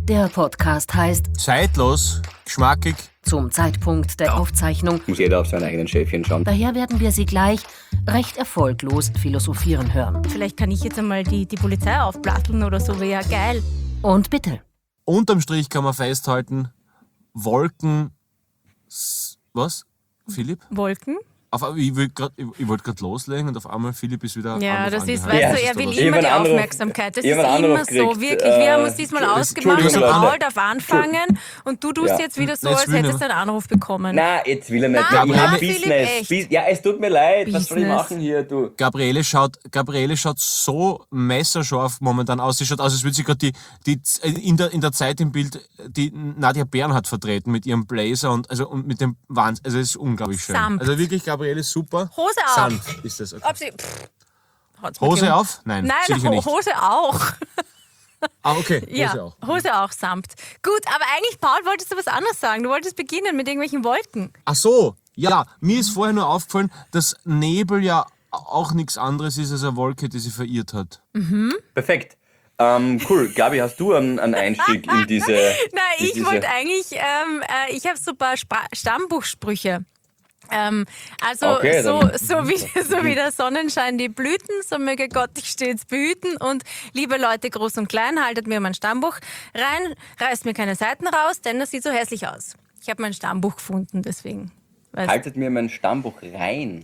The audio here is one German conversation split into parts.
Der Podcast heißt Zeitlos, geschmackig. Zum Zeitpunkt der Aufzeichnung. Muss jeder auf seine eigenen Schäfchen schauen. Daher werden wir Sie gleich recht erfolglos philosophieren hören. Vielleicht kann ich jetzt einmal die Polizei aufplatteln oder so, wäre ja geil. Und bitte. Unterm Strich kann man festhalten, Wolken... Was? Philipp? Wolken? Ich wollte gerade loslegen und auf einmal Philipp ist wieder... Ja, das ist, angehalten. weißt du, er will immer die Aufmerksamkeit. Das ist immer so, wirklich. Wir haben uns diesmal ausgemacht und Paul darf anfangen und du tust jetzt wieder so, als hättest du einen Anruf bekommen. Nein, jetzt will er nicht. Nein, Ich ja, hab Philipp, Business. echt. Ja, es tut mir leid. Was soll ich Business. machen hier, du? Gabriele schaut so messerscharf momentan aus. Sie schaut aus, als würde sie gerade in der Zeit im Bild die Nadja Bernhardt vertreten mit ihrem Blazer und mit dem Wahnsinn. Also es ist unglaublich schön. Samt. Also wirklich, Gabriele, super. Hose auf. Sanft ist das. Okay. Ob sie, hat's mir Hose gegeben. auf? Nein, sicher Nein, nicht. Hose auch. Ah, okay, Hose Ja, auch. Hose auch samt. Gut, aber eigentlich, Paul, wolltest du was anderes sagen. Du wolltest beginnen mit irgendwelchen Wolken. Ach so, ja, mir ist vorher nur aufgefallen, dass Nebel ja auch nichts anderes ist als eine Wolke, die sie verirrt hat. Perfekt. Cool. Gabi, hast du einen Einstieg in diese... Nein, ich wollte eigentlich, ich habe so ein paar Stammbuchsprüche. Okay, so dann- wie der Sonnenschein die Blüten, so möge Gott dich stets behüten. Und liebe Leute, groß und klein, haltet mir mein Stammbuch rein, reißt mir keine Seiten raus, denn das sieht so hässlich aus. Ich habe mein Stammbuch gefunden, deswegen. Weißt, Haltet mir mein Stammbuch rein.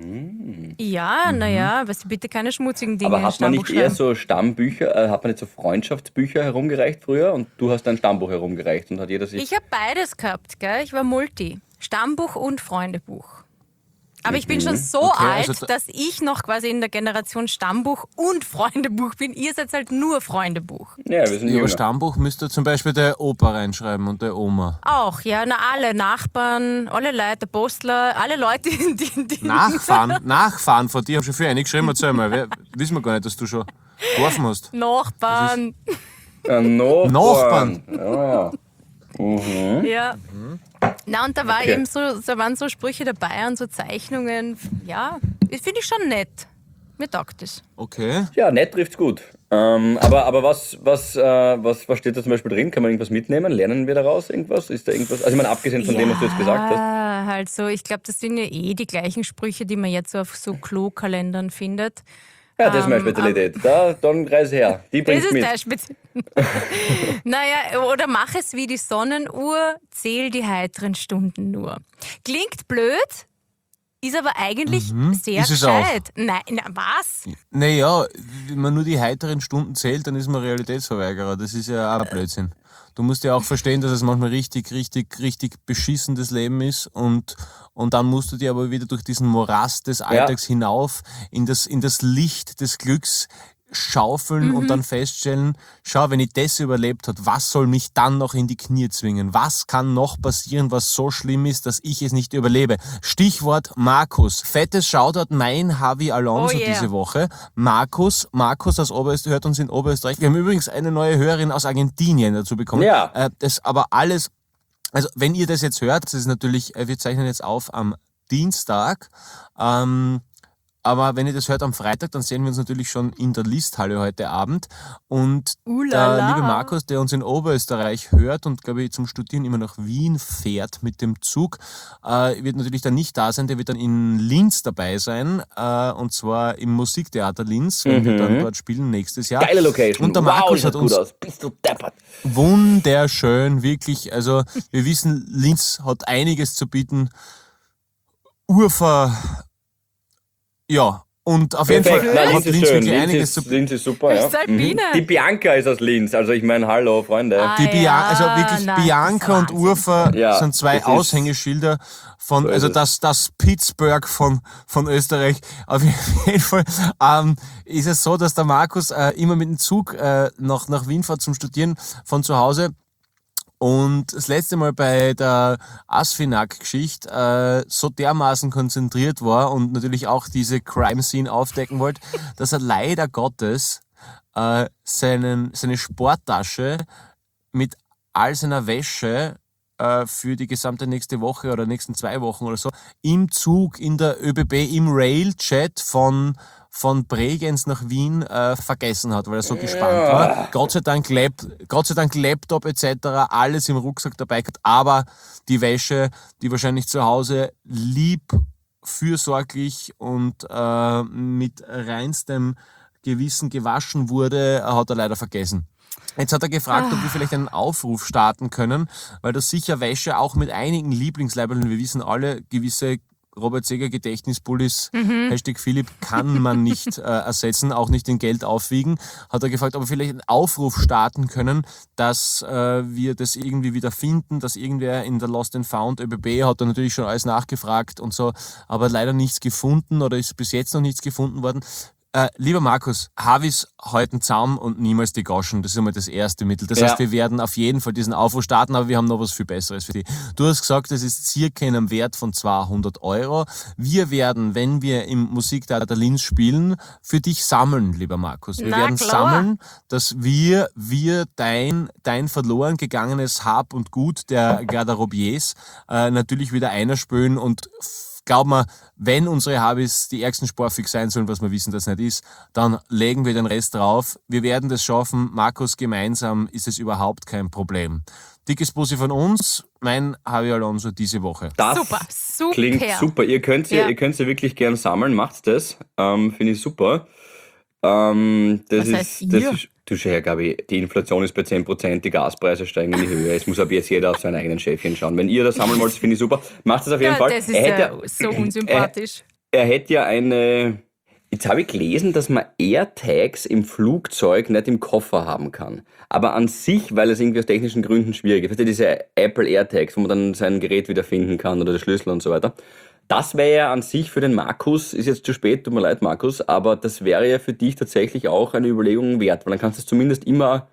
ja, naja, aber Sie bitte keine schmutzigen Dinge Aber in hat man Stammbuch nicht eher schreiben. so Stammbücher, hat man nicht so Freundschaftsbücher herumgereicht früher und du hast dein Stammbuch herumgereicht und hat jeder sich... Ich habe beides gehabt, gell? Ich war Multi. Stammbuch und Freundebuch. Aber ich bin schon so Okay, alt, also dass ich noch quasi in der Generation Stammbuch und Freundebuch bin. Ihr seid halt nur Freundebuch. Ja, wir sind Über jünger. Stammbuch müsste zum Beispiel der Opa reinschreiben und der Oma. Auch, ja, na alle Nachbarn, alle Leute, Postler, alle Leute, die Nachfahren von dir. Ich habe schon viel eingeschrieben. Erzähl mal, wissen wir gar nicht, dass du schon geworfen hast. Nachbarn. Nachbarn. Ja. Na, und da war eben so, da waren so Sprüche dabei und so Zeichnungen. Ja, das finde ich schon nett. Mir taugt es. Okay. Ja, nett trifft's gut. Aber was steht da zum Beispiel drin? Kann man irgendwas mitnehmen? Lernen wir daraus irgendwas? Ist da irgendwas? Also ich meine, abgesehen von dem, was du jetzt gesagt hast. Ja, halt so. Ich glaube, das sind ja die gleichen Sprüche, die man jetzt so auf so Klokalendern findet. Ja, das ist meine Spezialität. Dann reise her. Die Das bringst ist mit. dein Spezial. Naja, oder mach es wie die Sonnenuhr, zähl die heiteren Stunden nur. Klingt blöd, ist aber eigentlich sehr Ist es auch. gescheit. Nein, na, was? Naja, wenn man nur die heiteren Stunden zählt, dann ist man Realitätsverweigerer. Das ist ja auch Blödsinn. Du musst ja auch verstehen, dass es manchmal richtig beschissen das Leben ist und dann musst du dir aber wieder durch diesen Morast des Alltags hinauf in das Licht des Glücks schaufeln und dann feststellen, schau, wenn ich das überlebt habe, was soll mich dann noch in die Knie zwingen? Was kann noch passieren, was so schlimm ist, dass ich es nicht überlebe? Stichwort Markus. Fettes Shoutout mein Javi Alonso Oh yeah. diese Woche. Markus aus Oberösterreich, hört uns in Oberösterreich. Wir haben übrigens eine neue Hörerin aus Argentinien dazu bekommen. Ja. Das aber alles, also wenn ihr das jetzt hört, das ist natürlich, wir zeichnen jetzt auf am Dienstag, aber wenn ihr das hört am Freitag, dann sehen wir uns natürlich schon in der Listhalle heute Abend. Und der Ulala. liebe Markus, der uns in Oberösterreich hört und, glaube ich, zum Studieren immer nach Wien fährt mit dem Zug, wird natürlich dann nicht da sein. Der wird dann in Linz dabei sein, und zwar im Musiktheater Linz, wenn wir dann dort spielen nächstes Jahr. Geile Location. Und der Wow, Markus schaut hat uns gut aus. Bist du deppert. wunderschön, wirklich. Also wir wissen, Linz hat einiges zu bieten. Ja, und auf jeden Fall Perfekt. Nein, hat Linz ist Linz schön. wirklich einiges zu Linz ist super, Das ja. ist Alpine. Die Bianca ist aus Linz. Also ich meine, hallo, Freunde. Ah, Die ja, also wirklich nein, Bianca das und ist Urfa Ja, sind zwei das ist- Aushängeschilder von, So ist also es. das Pittsburgh von Österreich. Auf jeden Fall ist es so, dass der Markus immer mit dem Zug nach Wien fährt zum Studieren von zu Hause. Und das letzte Mal bei der Asfinag-Geschichte so dermaßen konzentriert war und natürlich auch diese Crime-Scene aufdecken wollte, dass er leider Gottes seine Sporttasche mit all seiner Wäsche für die gesamte nächste Woche oder nächsten 2 Wochen oder so im Zug, in der ÖBB, im Railjet von von Bregenz nach Wien vergessen hat, weil er so gespannt war. Gott sei Dank Laptop etc., alles im Rucksack dabei gehabt, aber die Wäsche, die wahrscheinlich zu Hause lieb, fürsorglich und mit reinstem Gewissen gewaschen wurde, hat er leider vergessen. Jetzt hat er gefragt, ob wir vielleicht einen Aufruf starten können, weil das sicher Wäsche auch mit einigen Lieblingsleibeln, wir wissen alle, gewisse Robert Seger Gedächtnispullis, Hashtag Philipp, kann man nicht ersetzen, auch nicht in Geld aufwiegen. Hat er gefragt, ob wir vielleicht einen Aufruf starten können, dass wir das irgendwie wieder finden, dass irgendwer in der Lost and Found ÖBB hat er natürlich schon alles nachgefragt und so, aber leider nichts gefunden oder ist bis jetzt noch nichts gefunden worden. Lieber Markus, Havis halten zusammen und niemals die Goschen. Das ist immer das erste Mittel. Das heißt, wir werden auf jeden Fall diesen Aufruf starten, aber wir haben noch was viel Besseres für dich. Du hast gesagt, das ist circa in einem Wert von 200 €. Wir werden, wenn wir im Musiktheater Linz spielen, für dich sammeln, lieber Markus. Wir werden sammeln, dass wir dein verloren gegangenes Hab und Gut der Garderobiers natürlich wieder einspülen und glaub mir, wenn unsere Habis die ärgsten sportfix sein sollen, was wir wissen, dass nicht ist, dann legen wir den Rest drauf. Wir werden das schaffen. Markus, gemeinsam ist es überhaupt kein Problem. Dickes Bussi von uns, mein Javi Alonso diese Woche. Das super. Klingt super. Ihr könnt sie wirklich gern sammeln. Macht das. Finde ich super. Du schau her, Gabi, die Inflation ist bei 10%, die Gaspreise steigen in die Höhe. Es muss ab jetzt jeder auf seinen eigenen Schäfchen schauen. Wenn ihr das sammeln wollt, finde ich super. Macht das auf jeden Fall. Das ist so unsympathisch. Er hätte ja eine... Jetzt habe ich gelesen, dass man AirTags im Flugzeug nicht im Koffer haben kann. Aber an sich, weil es irgendwie aus technischen Gründen schwierig ist. Weißt du, diese Apple AirTags, wo man dann sein Gerät wieder finden kann oder den Schlüssel und so weiter. Das wäre ja an sich für den Markus, ist jetzt zu spät, tut mir leid Markus, aber das wäre ja für dich tatsächlich auch eine Überlegung wert, weil dann kannst du es zumindest immer,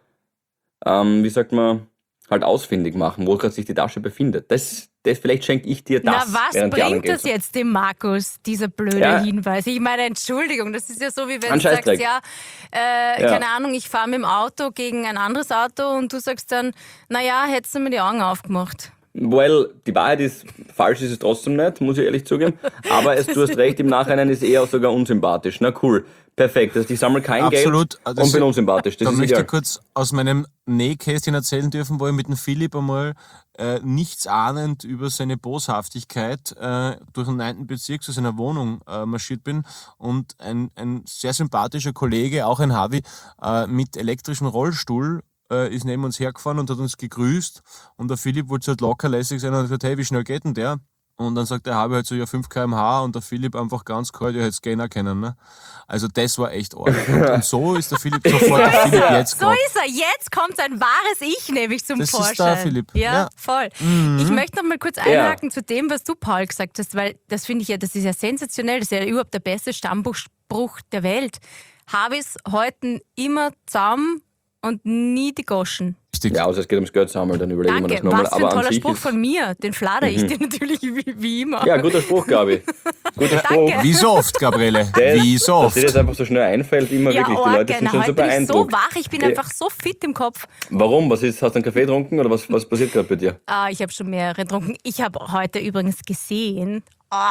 halt ausfindig machen, wo gerade sich die Tasche befindet. Das vielleicht schenke ich dir das. Na, was bringt das jetzt dem Markus, dieser blöde Hinweis? Ich meine, Entschuldigung, das ist ja so, wie wenn du sagst, keine Ahnung, ich fahre mit dem Auto gegen ein anderes Auto und du sagst dann, naja, hättest du mir die Augen aufgemacht. Well, die Wahrheit ist, falsch ist es trotzdem nicht, muss ich ehrlich zugeben. Aber du hast recht, im Nachhinein ist eher sogar unsympathisch. Na cool, perfekt. Also ich sammle kein Absolut. Geld und bin unsympathisch. Das da ist möchte egal. ich kurz aus meinem Nähkästchen erzählen dürfen, wo ich mit dem Philipp einmal nichts ahnend über seine Boshaftigkeit durch den 9. Bezirk zu seiner Wohnung marschiert bin und ein sehr sympathischer Kollege, auch ein Havi, mit elektrischem Rollstuhl ist neben uns hergefahren und hat uns gegrüßt und der Philipp wollte so halt lockerlässig sein und hat gesagt, hey, wie schnell geht denn der? Und dann sagt der Habi halt so, ja 5 km/h und der Philipp einfach ganz kalt, ja, hätte es gehen können. Ne? Also das war echt arg. Und so ist der Philipp sofort der Philipp jetzt so ist er, jetzt kommt sein wahres Ich nämlich zum Vorschein. Das ist der Philipp. Ja, voll. Ich möchte noch mal kurz einhaken zu dem, was du, Paul, gesagt hast, weil das finde ich ja, das ist ja sensationell, das ist ja überhaupt der beste Stammspruch der Welt. Habis halten immer zusammen und nie die Goschen. Ja, außer es geht ums Geld sammeln, dann überlegen wir das nochmal. Was für ein toller Spruch von mir. Den flader ich dir natürlich wie immer. Ja, guter Spruch, Gabi. Guter Spruch. Wie so oft, Gabriele. Wie so oft. Dass dir das einfach so schnell einfällt, immer wirklich. Die Leute sind schon so beeindruckt. Ich bin so wach, ich bin einfach so fit im Kopf. Warum? Was ist? Hast du einen Kaffee getrunken oder was passiert gerade bei dir? Ich habe schon mehrere getrunken. Ich habe heute übrigens gesehen,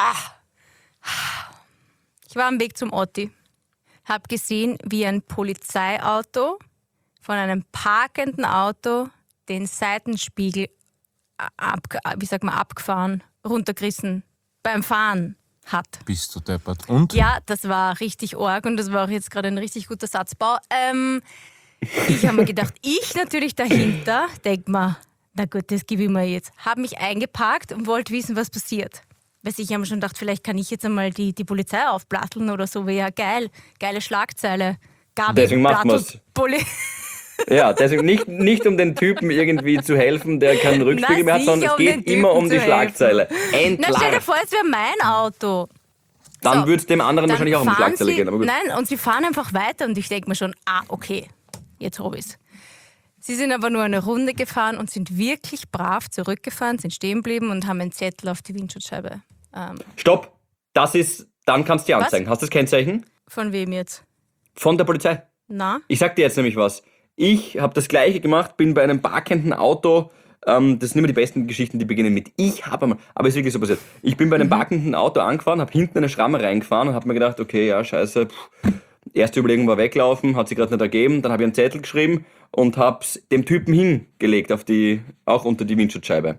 ich war am Weg zum Otti, habe gesehen, wie ein Polizeiauto von einem parkenden Auto den Seitenspiegel abgefahren, runtergerissen beim Fahren hat. Bist du deppert. Und? Ja, das war richtig arg und das war auch jetzt gerade ein richtig guter Satzbau. Ich habe mir gedacht, ich natürlich dahinter, denk mal, na gut, das gebe ich mir jetzt. Habe mich eingeparkt und wollte wissen, was passiert. Weil ich habe mir schon gedacht, vielleicht kann ich jetzt einmal die Polizei aufplatteln oder so. Ja, geile Schlagzeile. Gabi, deswegen macht man es. Ja, deswegen nicht um den Typen irgendwie zu helfen, der keinen Rückspiegel mehr hat, sondern es geht immer um die Schlagzeile. Na, stell dir vor, es wäre mein Auto. Dann würde es dem anderen wahrscheinlich auch um die Schlagzeile gehen. Aber gut. Nein, und sie fahren einfach weiter und ich denke mir schon, okay, jetzt hab ich's. Sie sind aber nur eine Runde gefahren und sind wirklich brav zurückgefahren, sind stehen geblieben und haben einen Zettel auf die Windschutzscheibe. Stopp! Dann kannst du die anzeigen. Hast du das Kennzeichen? Von wem jetzt? Von der Polizei. Na? Ich sag dir jetzt nämlich was. Ich habe das Gleiche gemacht, bin bei einem parkenden Auto Das sind immer die besten Geschichten, die beginnen mit ich habe einmal, aber es ist wirklich so passiert. Ich bin bei einem parkenden Auto angefahren, habe hinten eine Schramme reingefahren und habe mir gedacht, okay, ja, scheiße, erste Überlegung war weglaufen, hat sich gerade nicht ergeben, dann habe ich einen Zettel geschrieben und habe es dem Typen hingelegt, auch unter die Windschutzscheibe.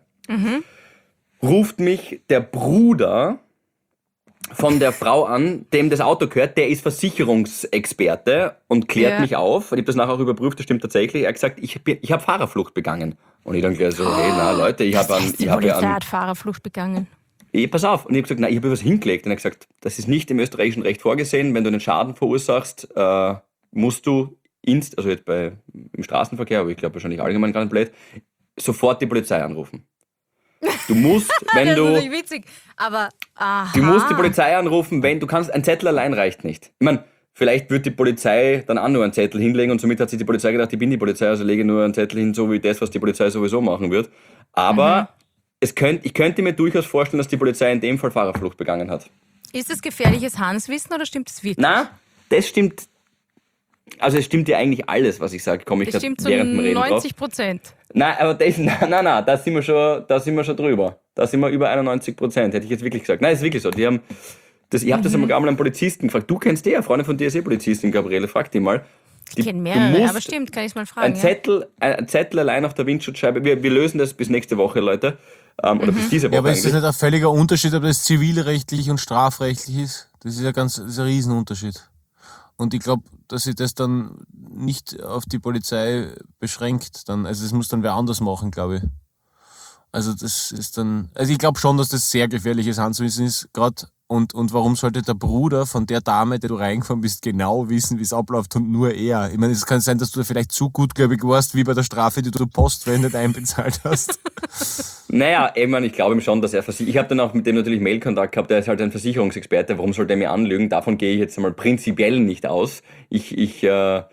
Ruft mich der Bruder von der Frau an, dem das Auto gehört, der ist Versicherungsexperte und klärt mich auf. Ich habe das nachher auch überprüft, das stimmt tatsächlich. Er hat gesagt, ich habe Fahrerflucht begangen. Und ich dann gleich so, hey, na Leute, Die Polizei hat Fahrerflucht begangen. Pass auf. Und ich habe gesagt, nein, ich habe was hingelegt. Und er hat gesagt, das ist nicht im österreichischen Recht vorgesehen. Wenn du einen Schaden verursachst, musst du also jetzt im Straßenverkehr, aber ich glaube wahrscheinlich allgemein gar nicht blöd, sofort die Polizei anrufen. Du musst, wenn Das ist du... natürlich witzig, aber aha. Du musst die Polizei anrufen, wenn du kannst. Ein Zettel allein reicht nicht. Ich meine, vielleicht wird die Polizei dann auch nur einen Zettel hinlegen und somit hat sich die Polizei gedacht, ich bin die Polizei, also lege nur einen Zettel hin, so wie das, was die Polizei sowieso machen wird. Aber ich könnte mir durchaus vorstellen, dass die Polizei in dem Fall Fahrerflucht begangen hat. Ist das gefährliches Hanswissen oder stimmt das wirklich? Na, das stimmt. Also es stimmt ja eigentlich alles, was ich sage, komme ich Das gerade stimmt zu während dem Reden drauf. 90%. Nein, aber da sind wir schon drüber. Da sind wir über 91%, hätte ich jetzt wirklich gesagt. Nein, ist wirklich so. Ich habe das einmal einen Polizisten gefragt. Du kennst die, eine Freundin von dir ist Polizistin, Gabriele, frag die mal. Ich kenne mehrere, aber stimmt, kann ich mal fragen. Ein Zettel allein auf der Windschutzscheibe. Wir lösen das bis nächste Woche, Leute. Oder bis diese Woche. Ja, aber ist das eigentlich. nicht ein völliger Unterschied, ob das zivilrechtlich und strafrechtlich ist? Das ist das ist ein Riesenunterschied. Und ich glaube, dass sich das dann nicht auf die Polizei beschränkt. Also das muss dann wer anders machen, glaube ich. Also das ist dann. Also ich glaube schon, dass das sehr gefährliches Handwissen ist, gerade. Und warum sollte der Bruder von der Dame, der du reingefahren bist, genau wissen, wie es abläuft und nur er? Ich meine, es kann sein, dass du da vielleicht zu gutgläubig warst, wie bei der Strafe, die du Postwende nicht einbezahlt hast. Naja, ich glaube ihm schon, dass er ich habe dann auch mit dem natürlich Mailkontakt gehabt, der ist halt ein Versicherungsexperte, warum sollte er mir anlügen? Davon gehe ich jetzt einmal prinzipiell nicht aus. Ich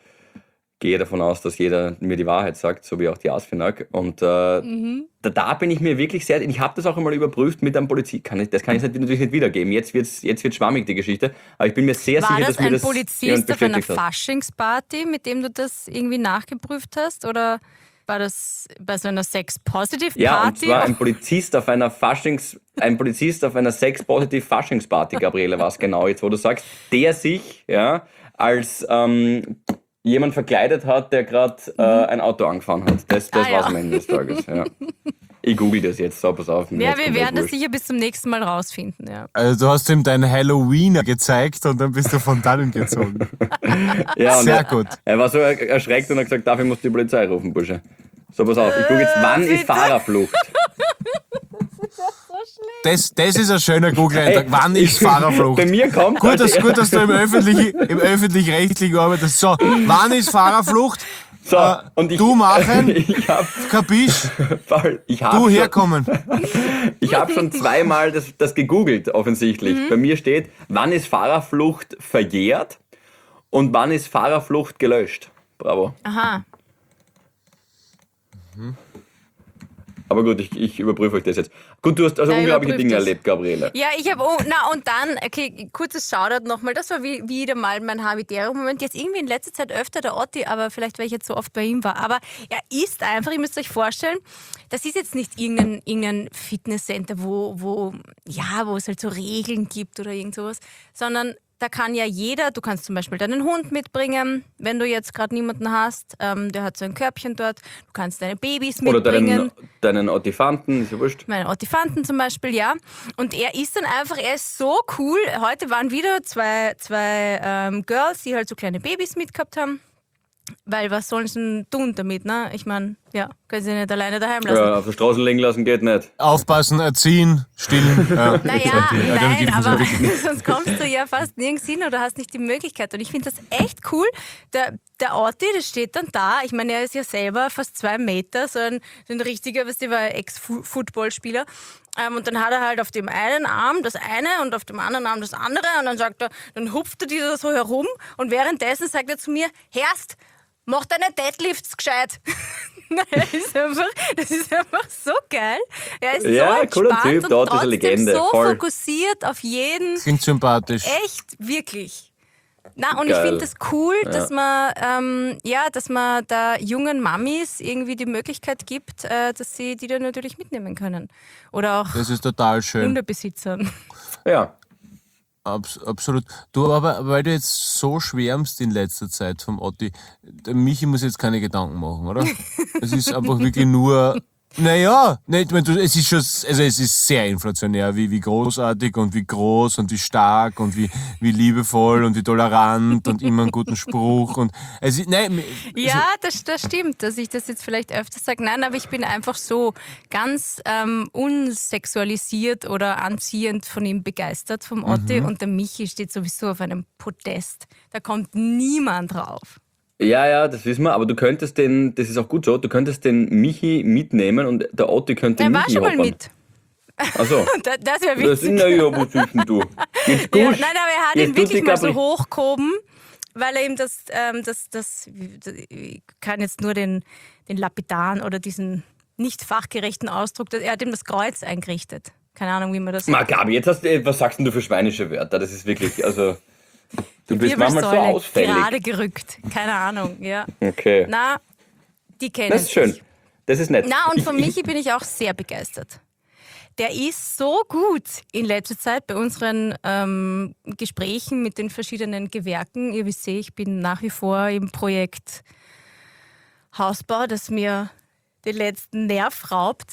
gehe davon aus, dass jeder mir die Wahrheit sagt, so wie auch die ASFINAG. Und da bin ich mir wirklich sehr... Ich habe das auch einmal überprüft mit einem Polizist. Das kann ich natürlich nicht wiedergeben. Jetzt wird's schwammig, die Geschichte. Aber ich bin mir sehr sicher, dass mir das... War das ein Polizist auf einer Faschingsparty, mit dem du das irgendwie nachgeprüft hast? Oder war das bei so einer Sex-Positive-Party? Ja, und zwar ein Polizist auf einer Sex-Positive-Faschingsparty, Gabriele, was genau jetzt, wo du sagst, der sich als... jemand verkleidet hat, der gerade ein Auto angefahren hat. Das war's am Ende des Tages. Ja. Ich google das jetzt, so pass auf. Ja, wir werden das sicher bis zum nächsten Mal rausfinden. Ja. Also du hast ihm deinen Halloweener gezeigt und dann bist du von dannen gezogen. Ja, sehr gut. Er war so erschreckt und hat gesagt, dafür muss die Polizei rufen, Bursche. So, pass auf, ich gucke jetzt, wann ist Fahrerflucht? Das ist ein schöner Google-Eintrag. Wann ist Fahrerflucht? Bei mir kommt... Gut, dass du im Öffentlich-Rechtlichen arbeitest. So, wann ist Fahrerflucht? So, und du machen, kapisch, du herkommen. Ich habe schon zweimal das gegoogelt, offensichtlich. Bei mir steht, wann ist Fahrerflucht verjährt und wann ist Fahrerflucht gelöscht. Bravo. Aha. Aber gut, ich überprüfe euch das jetzt. Gut, du hast also unglaubliche Dinge erlebt, Gabriele. Ja, ich habe, und dann, okay, kurzes Shoutout nochmal, das war wieder mal mein Habitäre-Moment. Jetzt irgendwie in letzter Zeit öfter der Otti, aber vielleicht, weil ich jetzt so oft bei ihm war. Aber er ist einfach, ihr müsst euch vorstellen, das ist jetzt nicht irgendein Fitnesscenter, wo es halt so Regeln gibt oder irgend sowas, sondern da kann ja jeder, du kannst zum Beispiel deinen Hund mitbringen, wenn du jetzt gerade niemanden hast, der hat so ein Körbchen dort, du kannst deine Babys mitbringen. Oder deinen Ottifanten, ist ja wurscht. Meinen Ottifanten zum Beispiel, ja. Und er ist so cool. Heute waren wieder zwei Girls, die halt so kleine Babys mitgehabt haben. Weil was sollen sie denn tun damit, ne? Ich meine, ja, können sie nicht alleine daheim lassen. Ja, auf der Straße liegen lassen geht nicht. Aufpassen, erziehen, stillen. Naja, nein, aber sonst kommst du ja fast nirgends hin oder hast nicht die Möglichkeit. Und ich finde das echt cool. Der Otti, der steht dann da. Ich meine, er ist ja selber fast 2 Meter, so ein richtiger, weißt du, war Ex-Footballspieler. Und dann hat er halt auf dem einen Arm das eine und auf dem anderen Arm das andere. Und dann dann hupft er die da so herum. Und währenddessen sagt er zu mir, Herrst, mach deine Deadlifts gescheit. Das ist einfach so geil. Er ist so entspannt cooler Typ, und dort ist eine trotzdem Legende. so Voll. fokussiert auf jeden. Klingt sympathisch. Echt, wirklich. Na, und ich Geil. finde es cool, dass man da jungen Mamis irgendwie die Möglichkeit gibt, dass sie die dann natürlich mitnehmen können. Oder auch Das ist total schön. Hundebesitzern. Ja. Absolut. Du, aber weil du jetzt so schwärmst in letzter Zeit vom Otti, der Michi muss jetzt keine Gedanken machen, oder? Es ist einfach wirklich nur. Naja, ich meine, es ist schon, also es ist sehr inflationär, wie großartig und wie groß und wie stark und wie liebevoll und wie tolerant und immer einen guten Spruch und es ist, nein, Ja, das stimmt, dass ich das jetzt vielleicht öfter sage. Nein, aber ich bin einfach so ganz unsexualisiert oder anziehend von ihm begeistert, vom Otti. Und der Michi steht sowieso auf einem Podest. Da kommt niemand drauf. Ja, das wissen wir, aber du könntest das ist auch gut so, du könntest den Michi mitnehmen und der Otti könnte Der war Michi schon mal hoppern. mit. Achso. Das wäre Das witzig. naja, was willst denn du? Jetzt Ja, gusch. nein, aber er hat Jetzt ihn tut wirklich die mal so Gabri- hochgehoben, weil er ihm ich kann jetzt nur den lapidaren oder diesen nicht fachgerechten Ausdruck, er hat ihm das Kreuz eingerichtet. Keine Ahnung, wie man das Ma, Gabi, jetzt was sagst denn du für schweinische Wörter? Das ist wirklich, also, du bist manchmal so Wirbelsäule ausfällig. gerade gerückt. Keine Ahnung, ja. Okay. Na, die kennen Das ist schön. sich. Das ist nett. Na, und von Michi bin ich auch sehr begeistert. Der ist so gut in letzter Zeit bei unseren Gesprächen mit den verschiedenen Gewerken. Ihr wisst, ich bin nach wie vor im Projekt Hausbau, das mir den letzten Nerv raubt.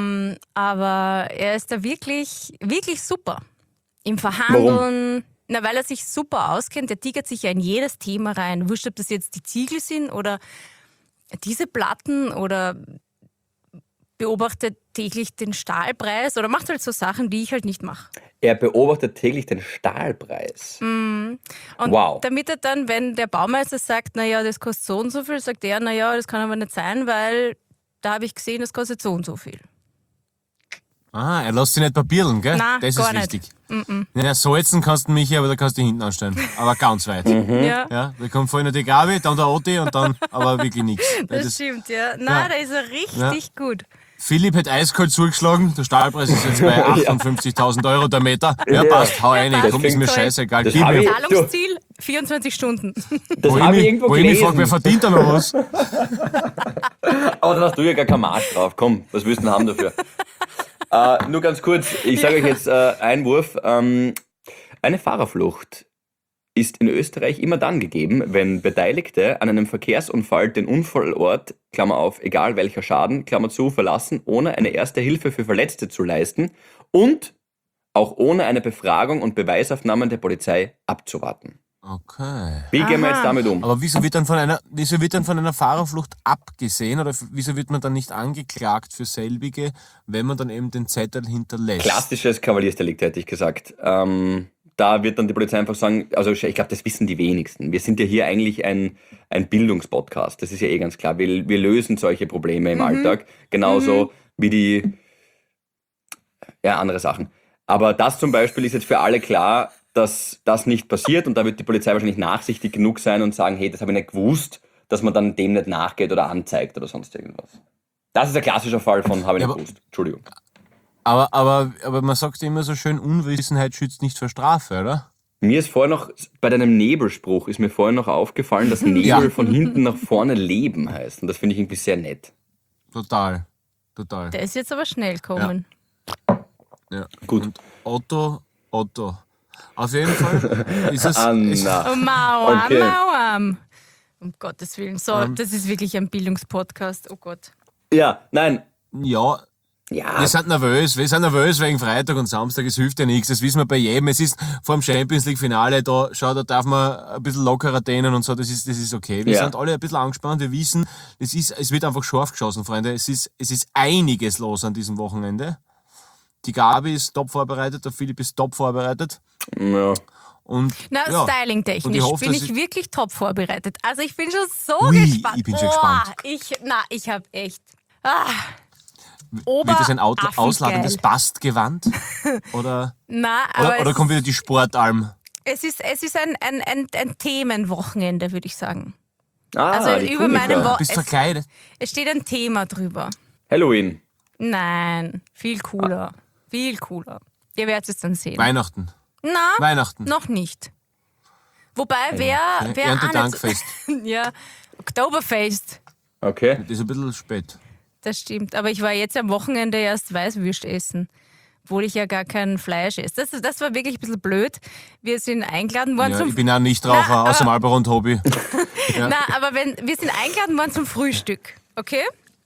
Aber er ist da wirklich, wirklich super. Im Verhandeln. Na, weil er sich super auskennt. Der tigert sich ja in jedes Thema rein. Wurscht, ob das jetzt die Ziegel sind oder diese Platten oder beobachtet täglich den Stahlpreis oder macht halt so Sachen, die ich halt nicht mache. Er beobachtet täglich den Stahlpreis. Und Wow. damit er dann, wenn der Baumeister sagt, naja, das kostet so und so viel, sagt er, naja, das kann aber nicht sein, weil da habe ich gesehen, das kostet so und so viel. er lässt sich nicht papieren, gell? Nein, das gar ist nicht. wichtig. Ja, salzen kannst du Michi, aber da kannst du dich hinten anstellen. Aber ganz weit. Ja, Ja, da kommt vorhin noch die Gabi, dann der Otti und dann aber wirklich nichts. das stimmt, ja. Na, Ja. da ist er richtig gut. Philipp hat eiskalt zugeschlagen, der Stahlpreis ist jetzt bei 58.000 Euro der Meter. Ja, passt, hau rein, passt. komm, ist mir Toll. scheißegal. Das Gib hab mir. ich- Zahlungsziel 24 Stunden. Das habe ich irgendwo Wo ich mich frage, wer gelesen. verdient da noch was? Aber dann hast du ja gar keinen Marsch drauf. Komm, was willst du denn haben dafür? Nur ganz kurz, ich sage euch jetzt Einwurf. Eine Fahrerflucht ist in Österreich immer dann gegeben, wenn Beteiligte an einem Verkehrsunfall den Unfallort, Klammer auf, egal welcher Schaden, Klammer zu, verlassen, ohne eine erste Hilfe für Verletzte zu leisten und auch ohne eine Befragung und Beweisaufnahmen der Polizei abzuwarten. Okay. Wie gehen wir Aha. jetzt damit um? Aber wieso wird dann von einer Fahrerflucht abgesehen oder wieso wird man dann nicht angeklagt für selbige, wenn man dann eben den Zettel hinterlässt? Klassisches Kavaliersdelikt, hätte ich gesagt. Da wird dann die Polizei einfach sagen, also ich glaube, das wissen die wenigsten. Wir sind ja hier eigentlich ein Bildungspodcast. Das ist ja eh ganz klar. Wir lösen solche Probleme im Alltag. Genauso wie die, andere Sachen. Aber das zum Beispiel ist jetzt für alle klar, dass das nicht passiert und da wird die Polizei wahrscheinlich nachsichtig genug sein und sagen, hey, das habe ich nicht gewusst, dass man dann dem nicht nachgeht oder anzeigt oder sonst irgendwas. Das ist ein klassischer Fall von habe ich nicht gewusst. Entschuldigung. Aber man sagt ja immer so schön, Unwissenheit schützt nicht vor Strafe, oder? Mir ist vorher noch, bei deinem Nebelspruch ist mir vorher noch aufgefallen, dass Nebel Ja. von hinten nach vorne Leben heißt. Und das finde ich irgendwie sehr nett. Total. Der ist jetzt aber schnell gekommen. Ja. Gut. Und Otto. Auf jeden Fall ist es... Anna. Oh, Mauam, Okay. Mauam. Um Gottes Willen. So, das ist wirklich ein Bildungspodcast. Oh Gott. Ja, nein. Ja, Ja, wir sind nervös wegen Freitag und Samstag, es hilft ja nichts, das wissen wir bei jedem. Es ist vor dem Champions League Finale, da darf man ein bisschen lockerer dehnen und so, das ist okay. Wir Ja. sind alle ein bisschen angespannt, wir wissen, es wird einfach scharf geschossen, Freunde. Es ist einiges los an diesem Wochenende. Die Gabi ist top vorbereitet, der Philipp ist top vorbereitet. ja. Und, Na, ja. Und styling-technisch ich hoffe, bin dass ich wirklich top vorbereitet. Also ich bin schon so Ui, gespannt. ich bin schon gespannt. Ich habe echt... Wird das ein Oberaffengeil. ausladendes Bastgewand? Oder Aber kommt wieder die Sportalm? es ist ein Themenwochenende, würde ich sagen. Also über meinem Bist verkleidet? Es steht ein Thema drüber. Halloween. Nein, viel cooler. Viel cooler. Ihr werdet es dann sehen. Weihnachten. Na, Weihnachten. noch nicht. Wobei, wer Erntedankfest. ja, Oktoberfest. Okay. Das ist ein bisschen spät. Das stimmt. Aber ich war jetzt am Wochenende erst Weißwürst essen, obwohl ich ja gar kein Fleisch esse. Das war wirklich ein bisschen blöd. Wir sind eingeladen worden Ja, ich bin auch Nichtraucher, außer Marlboro und Hobby. Na, aber wir sind eingeladen worden zum Frühstück, okay?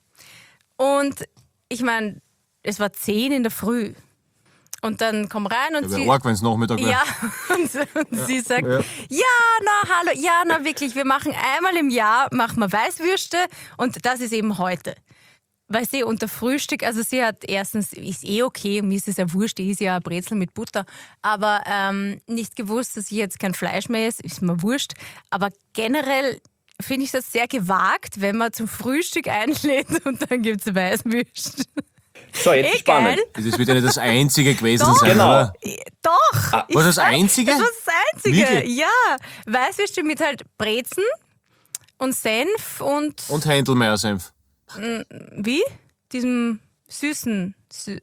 Und ich meine, es war 10 in der Früh. Und dann komm rein und Ja, sie... wäre arg, wenn es Nachmittag wäre. Ja, und sie sagt, hallo, ja, na wirklich, wir machen einmal im Jahr, machen wir Weißwürste und das ist eben heute. Weil sie unter Frühstück, also sie hat erstens, ist okay, mir ist es ja wurscht, die ist ja ein Brezel mit Butter, aber nicht gewusst, dass ich jetzt kein Fleisch mehr esse, ist mir wurscht. Aber generell finde ich das sehr gewagt, wenn man zum Frühstück einlädt und dann gibt es Weißwürste. So, jetzt spannend. Das wird ja nicht das Einzige gewesen sein, Genau. oder? Doch! Was das Einzige? Das war das Einzige, Wirklich? ja. Weißwürste mit halt Brezen und Senf und Und Händelmeier-Senf. wie? Diesem süßen,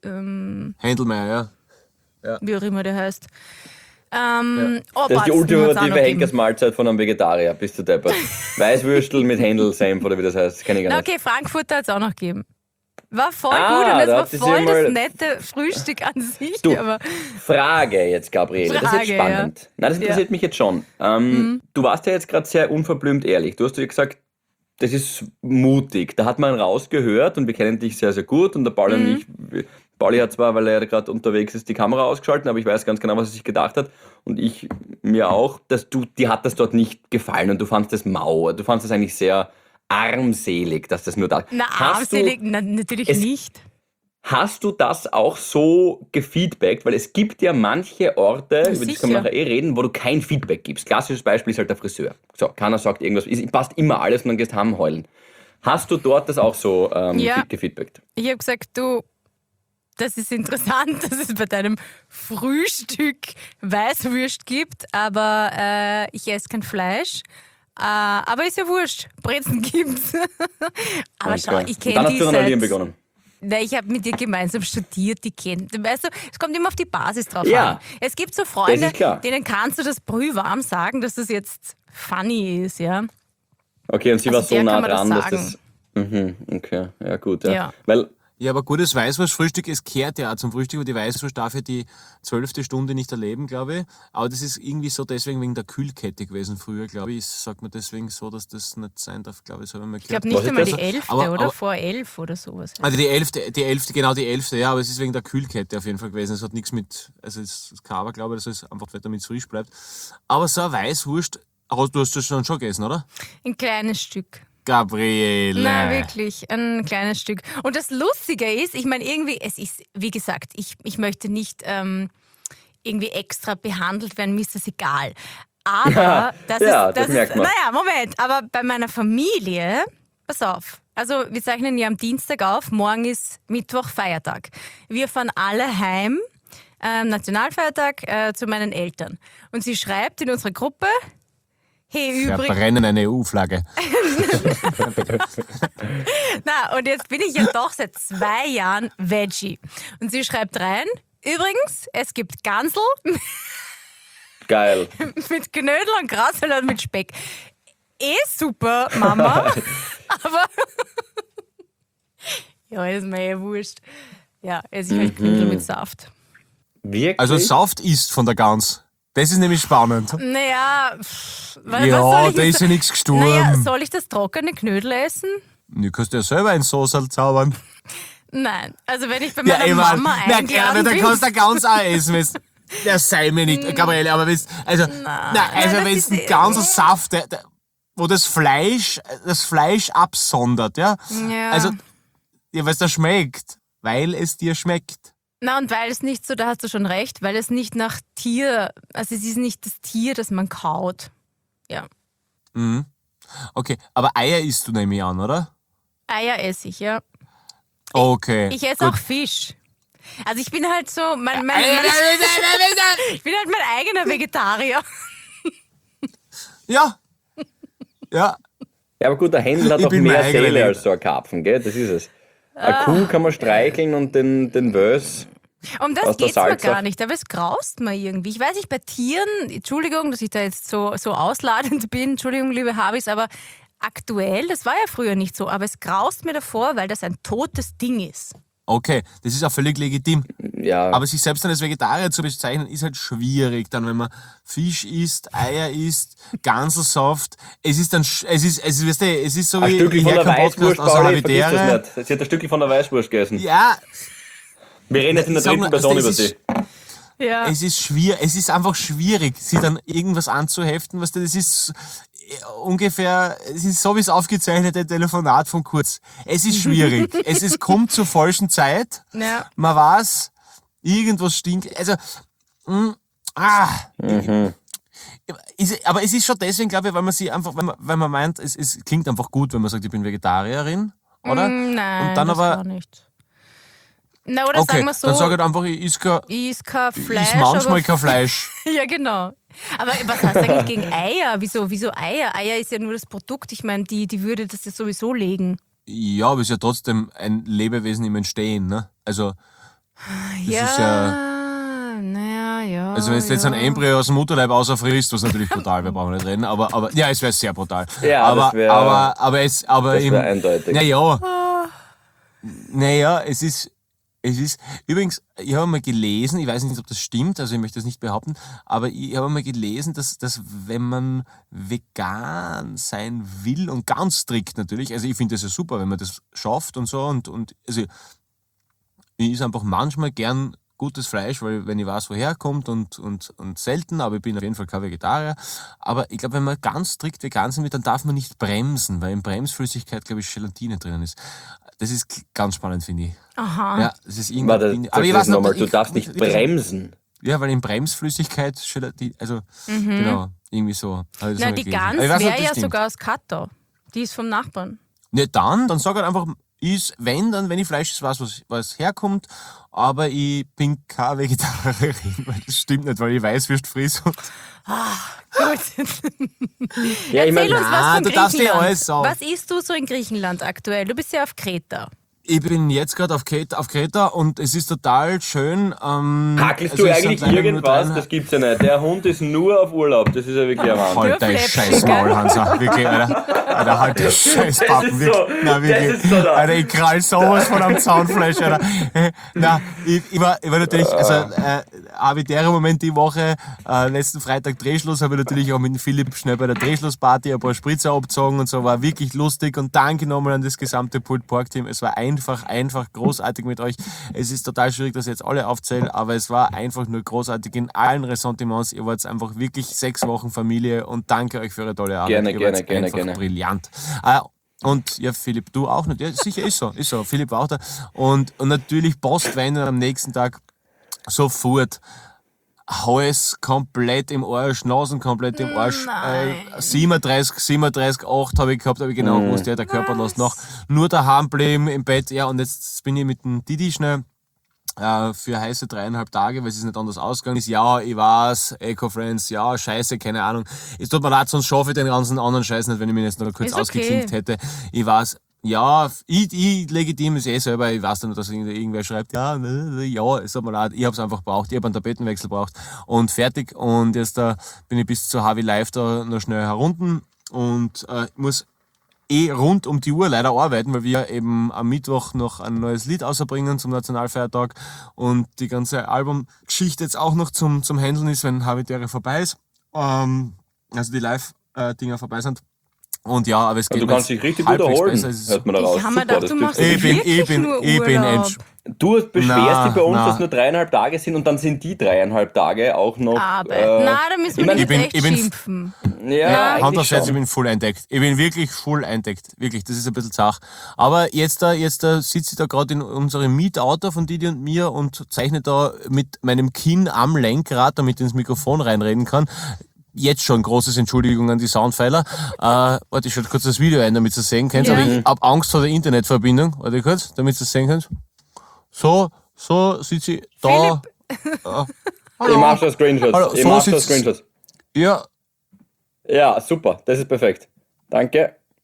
Händelmeier, ja. wie auch immer der heißt. Oh, Das ist die Batzen hat's auch noch ultimative gegeben. Henkersmahlzeit von einem Vegetarier. Bist du deppert. Weißwürstel mit Händelsenf oder wie das heißt. Das kenn ich gar Na, nicht. okay, Frankfurter hat es auch noch gegeben. War voll Ah, gut und das da war hat sie sich voll mal- das nette Frühstück an sich. Du, Aber Frage jetzt, Gabriele. Das ist Frage, jetzt spannend. Nein, das interessiert mich jetzt schon. Du warst ja jetzt gerade sehr unverblümt ehrlich. Du hast ja gesagt, das ist mutig. Da hat man rausgehört und wir kennen dich sehr, sehr gut. Und der Pauli und ich, Pauli hat zwar, weil er gerade unterwegs ist, die Kamera ausgeschaltet, aber ich weiß ganz genau, was er sich gedacht hat. Und ich mir auch, dass dir hat das dort nicht gefallen und du fandst das mau. Du fandst das eigentlich sehr armselig, dass das nur da... na, Hast du- armselig, na, natürlich es- nicht. Hast du das auch so gefeedbackt? Weil es gibt ja manche Orte, über die können wir sicher. nachher reden, wo du kein Feedback gibst. Klassisches Beispiel ist halt der Friseur. So, keiner sagt irgendwas, es passt immer alles und dann gehst du heim heulen. Hast du dort das auch so Ja. gefeedbackt? Ich habe gesagt, du, das ist interessant, dass es bei deinem Frühstück Weißwürst gibt, aber ich esse kein Fleisch. Aber ist ja wurscht, Brezen gibt's. Aber schau, Okay. ich Und kenne dann hast die du journalieren seit... begonnen. Na, ich habe mit dir gemeinsam studiert, die kennt. Weißt du, es kommt immer auf die Basis drauf Ja. an. Es gibt so Das Freunde, ist klar. denen kannst du das brühwarm sagen, dass das jetzt funny ist, ja. Okay, und sie Also war so der nah kann man das dran, dass sagen. das... Okay, ja gut. Ja. Ja. Weil, Ja, aber gutes Weißwurstfrühstück, es kehrt ja auch zum Frühstück, aber die Weißwurst darf ja die 12. Stunde nicht erleben, glaube ich. Aber das ist irgendwie so deswegen wegen der Kühlkette gewesen früher, glaube ich. Sagt man deswegen so, dass das nicht sein darf, glaube ich, das habe ich mal Ich glaube gehört. nicht Was ist einmal das? die 11. Aber- oder? aber- Vor 11 oder sowas. Also die 11., genau die 11., ja, aber es ist wegen der Kühlkette auf jeden Fall gewesen. Es hat nichts mit, also es ist Cover, glaube ich, das ist einfach, damit es frisch bleibt. Aber so eine Weißwurst, du hast das schon gegessen, oder? Ein kleines Stück. Gabriele. Na, wirklich, ein kleines Stück. Und das Lustige ist, ich meine, irgendwie, es ist, wie gesagt, ich möchte nicht irgendwie extra behandelt werden, mir ist das egal. Aber das ja, ist, das merkt man. naja, Moment, aber bei meiner Familie, pass auf, also wir zeichnen ja am Dienstag auf, morgen ist Mittwoch, Feiertag. Wir fahren alle heim, Nationalfeiertag, zu meinen Eltern. Und sie schreibt in unsere Gruppe, hey, Verbrennen eine EU-Flagge. Na, und jetzt bin ich ja doch seit 2 Jahren Veggie. Und sie schreibt rein, übrigens, es gibt Gansel geil. mit Knödel und Grassalat mit Speck. Super, Mama. Aber ja, ist mir eh wurscht. Ja, esse ich halt Knödel mit Saft. Wirklich? Also Saft isst von der Gans. Das ist nämlich spannend. Naja, was Ja, soll ich da jetzt ist ja nichts gestorben. Naja, soll ich das trockene Knödel essen? Du kannst ja selber ein Soße zaubern. Nein, also wenn ich bei Ja, meiner Mann. Mama Na, eingeladen da bin. kannst du ganz auch essen. Ja, sei mir nicht, Gabriele, aber also das wenn ist- es ein ganzer Saft, wo das Fleisch absondert, ja? Ja. Also, ja, weil es da schmeckt. Weil es dir schmeckt. Na, und weil es nicht so, da hast du schon recht, weil es nicht nach Tier, also es ist nicht das Tier, das man kaut. Ja. Okay, aber Eier isst du nämlich an, oder? Eier esse ich, ja. Okay. Ich esse auch Fisch. Also ich bin halt so, ich bin halt mein eigener Vegetarier. Ja. Ja. Ja, aber gut, der Händel hat Ich auch bin mehr mein eigener Seele Leben. als so ein Karpfen, gell? Das ist es. Eine Kuh kann man streicheln und den Wös, Um das aus der geht's mir Salzach. gar nicht, aber es graust mir irgendwie. Ich weiß nicht, bei Tieren, Entschuldigung, dass ich da jetzt so ausladend bin, Entschuldigung, liebe Habis, aber aktuell, das war ja früher nicht so, aber es graust mir davor, weil das ein totes Ding ist. Okay, das ist auch völlig legitim. Ja, Aber sich selbst dann als Vegetarier zu bezeichnen, ist halt schwierig. Dann, wenn man Fisch isst, Eier isst, Ganselsaft, es ist weißt du, es ist so ein wie Stückchen ich von höre der keinen Weißwurst, Podcast aus Pauli, vergiss Habitäre. das nicht. Sie hat ein Stückchen von der Weißwurst gegessen. Ja, Wir reden jetzt in der Sag dritten mal, Person also über das sie. Ja. es ist schwierig, es ist einfach schwierig, sie dann irgendwas anzuheften, weißt du, das ist ungefähr, es ist so wie das aufgezeichnete Telefonat von Kurz. Es ist schwierig. Kommt zur falschen Zeit. Ja. Man weiß, irgendwas stinkt. Also, aber es ist schon deswegen, glaube ich, weil man sie einfach, weil man meint, es klingt einfach gut, wenn man sagt, ich bin Vegetarierin, oder? Nein, Und dann das aber, auch nicht. Na, oder okay, sagen wir so, dann sag ich einfach, ich ich is kein Fleisch. is manchmal aber kein Fleisch. Ja, genau. Aber was hast du eigentlich gegen Eier? Wieso Eier? Eier ist ja nur das Produkt. Ich meine, die würde das ja sowieso legen. Ja, aber es ist ja trotzdem ein Lebewesen im Entstehen, ne? Also, das ist naja, ja. also wenn du jetzt ein Embryo aus dem Mutterleib auserfrisst, was natürlich brutal, wir brauchen nicht reden, aber ja, es wäre sehr brutal. Ja, aber, das wär- aber es, aber das eben, wär eindeutig. naja, es ist, übrigens, ich habe mal gelesen, ich weiß nicht, ob das stimmt, also ich möchte das nicht behaupten, aber ich habe mal gelesen, dass wenn man vegan sein will und ganz strikt natürlich, also ich finde das ja super, wenn man das schafft und so und also ich esse einfach manchmal gern gutes Fleisch, weil wenn ich weiß, woher kommt und selten, aber ich bin auf jeden Fall kein Vegetarier. Aber ich glaube, wenn man ganz strikt vegan sein will, dann darf man nicht bremsen, weil in Bremsflüssigkeit, glaube ich, Gelatine drinnen ist. Das ist ganz spannend, finde ich. Aha. Ja, das ist irgendwie. Warte, aber ich sag weiß das nochmal, nicht, du darfst nicht bremsen. Ja, weil in Bremsflüssigkeit Gelatine, also genau, irgendwie so. Habe ich das Na, mal die gelesen. Gans Aber ich weiß nicht, ob wäre das ja stimmt. sogar aus Katar. Die ist vom Nachbarn. Ne, dann sag halt einfach, wenn ich Fleisch ist, weiß, was herkommt, aber ich bin keine Vegetarierin, weil das stimmt nicht, weil ich Weißwürst friss. Gut. Ja, ich Erzähl meine, uns was von du darfst nicht Griechenland. alles sagen. Was isst du so in Griechenland aktuell? Du bist ja auf Kreta. Ich bin jetzt gerade auf Kreta und es ist total schön. hackelst also du es sind eigentlich leider nur irgendwas? 3,5 Das gibt's ja nicht. Der Hund ist nur auf Urlaub. Das ist ja wirklich ein Wahnsinn. Halt dein Fläppchen, scheiß gell? Maul, Hansa. Wirklich, Alter, halt dein scheiß Pappen. ist Wirklich. so. Nein, wirklich. Das ist so da. Alter, ich krall sowas von am Zaunfleisch, Alter. Nein, ich war natürlich, also, arbitärer Moment die Woche, letzten Freitag Drehschluss, habe ich natürlich auch mit dem Philipp schnell bei der Drehschlussparty ein paar Spritzer abgezogen und so, war wirklich lustig und danke nochmal an das gesamte Pulled Pork Team. Es war einfach großartig mit euch. Es ist total schwierig, dass ich jetzt alle aufzähle, aber es war einfach nur großartig in allen Ressentiments. Ihr wart einfach wirklich 6 Wochen Familie und danke euch für eure tolle Arbeit. Gerne, Ihr wart gerne, einfach gerne. brillant. Und ja, Philipp, du auch nicht. Ja, sicher, ist so. Philipp war auch da. Und natürlich Postwende am nächsten Tag sofort. Hals komplett im Arsch, Nasen komplett im Arsch. 37,8 habe ich gehabt, habe ich genau gewusst, ja, der Körper lässt nach. Nur daheim bleiben im Bett, ja, und jetzt bin ich mit dem Didi schnell für heiße 3,5 Tage, weil es ist nicht anders ausgegangen ist. Ja, ich weiß, Eco-Friends, ja, scheiße, keine Ahnung. Es tut mir leid, sonst schaffe ich den ganzen anderen Scheiß nicht, wenn ich mich jetzt noch kurz Ist okay. ausgeklinkt hätte. Ich weiß, ja, ich legitim ist selber, ich weiß dann, dass irgendwer schreibt, ja, es tut mir leid, ich hab's einfach braucht, ich hab einen Tapetenwechsel braucht und fertig. Und jetzt bin ich bis zu Harvey Live da noch schnell herunten und muss rund um die Uhr leider arbeiten, weil wir eben am Mittwoch noch ein neues Lied ausbringen zum Nationalfeiertag und die ganze Albumgeschichte jetzt auch noch zum Handeln ist, wenn Habitäre vorbei ist. Also die Live-Dinger vorbei sind. Und ja, aber es geht Du mir kannst jetzt dich richtig gut halbwegs erholen, besser. Es ist- hört man da raus. Ich habe mir Super, gedacht, du das machst tut- wirklich nur Urlaub. Du beschwerst Na, dich bei uns, na. dass nur 3,5 Tage sind und dann sind die 3,5 Tage auch noch. Arbeit. Da müssen wir ich meine, nicht echt ich bin- schimpfen. Ja, Hand eigentlich aufs Herz, ich schon. bin voll eindeckt. Ich bin wirklich voll eindeckt. Wirklich, das ist ein bisschen zach. Aber jetzt sitze ich da gerade in unserem Mietauto von Didi und mir und zeichne da mit meinem Kinn am Lenkrad, damit ich ins Mikrofon reinreden kann. Jetzt schon großes Entschuldigung an die Soundpfeiler. Warte, ich schaue kurz das Video ein, damit ihr es sehen könnt. Ja. Aber ich habe Angst vor der Internetverbindung. Warte kurz, damit ihr es sehen könnt. So sitze ich da. Ich mach schon Screenshots. Hallo, Ich so mach schon sitzt- Screenshots. Ja, Ja, super. Das ist perfekt. Danke.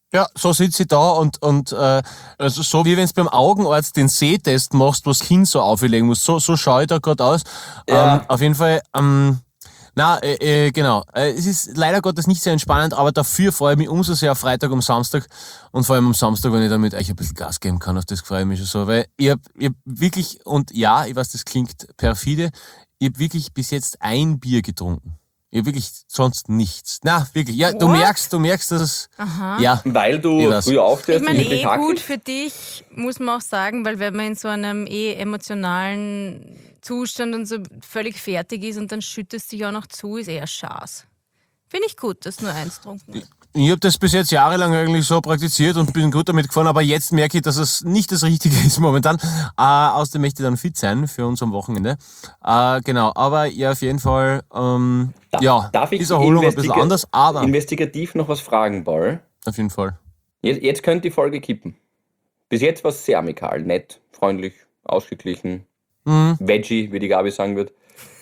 Ja, so sitze ich da und also so wie wenn du beim Augenarzt den Sehtest machst, was das Kind so auflegen muss. So schaue ich da gerade aus. Ja. Auf jeden Fall, genau. Es ist leider Gottes nicht sehr entspannend, aber dafür freue ich mich umso sehr auf Freitag und Samstag. Und vor allem am Samstag, wenn ich dann mit euch ein bisschen Gas geben kann, auf das freue ich mich schon so. Weil ich hab wirklich, und ja, ich weiß, das klingt perfide, ich habe wirklich bis jetzt ein Bier getrunken. Ich habe wirklich sonst nichts. Na, wirklich. Ja, du merkst, dass es. Ja. Weil du Ich weiß. früher aufstehst Ich und meine, wirklich hacken? gut für dich, muss man auch sagen, weil wenn man in so einem emotionalen Zustand und so völlig fertig ist und dann schüttest du dich auch noch zu, ist eher Schaß. Finde ich gut, dass du nur eins getrunken hast. Ich habe das bis jetzt jahrelang eigentlich so praktiziert und bin gut damit gefahren, aber jetzt merke ich, dass es nicht das Richtige ist momentan. Außerdem möchte ich dann fit sein für uns am Wochenende. Genau, aber ja, auf jeden Fall, Darf ich ist Erholung ein bisschen anders, aber investigativ noch was fragen, Paul? auf jeden Fall. Jetzt könnte die Folge kippen. Bis jetzt war es sehr amikal, nett, freundlich, ausgeglichen. Veggie, wie die Gabi sagen wird.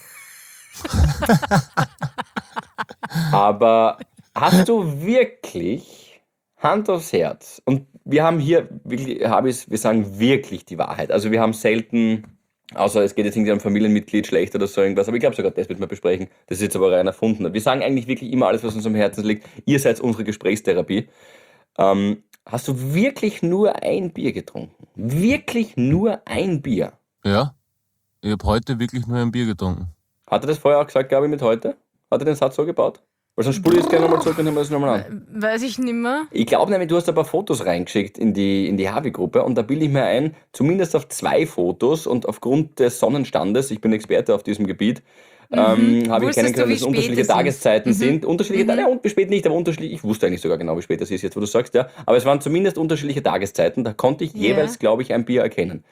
Aber hast du wirklich Hand aufs Herz? Und wir haben hier wirklich, wir sagen wirklich die Wahrheit. Also wir haben selten, außer es geht jetzt irgendwie einem Familienmitglied schlecht oder so irgendwas, aber ich glaube sogar, das wird man besprechen. Das ist jetzt aber rein erfunden. Wir sagen eigentlich wirklich immer alles, was uns am Herzen liegt. Ihr seid unsere Gesprächstherapie. Hast du wirklich nur ein Bier getrunken? Wirklich nur ein Bier? Ja, ich habe heute wirklich nur ein Bier getrunken. Hat er das vorher auch gesagt, Gabi, mit heute? Hat er den Satz so gebaut? Weil sonst spule ich jetzt gerne nochmal zurück und nehmen wir das nochmal an. Weiß ich nicht mehr. Ich glaube nämlich, du hast ein paar Fotos reingeschickt in die Havi-Gruppe und da bilde ich mir ein, zumindest auf 2 Fotos und aufgrund des Sonnenstandes, ich bin Experte auf diesem Gebiet, habe ich Wusstest kennen du, können, wie dass es spät unterschiedliche es ist? Tageszeiten sind. Unterschiedliche Tage, und spät nicht, aber unterschiedlich. Ich wusste eigentlich sogar genau, wie spät das ist, jetzt wo du sagst, ja. Aber es waren zumindest unterschiedliche Tageszeiten, da konnte ich jeweils, glaube ich, ein Bier erkennen.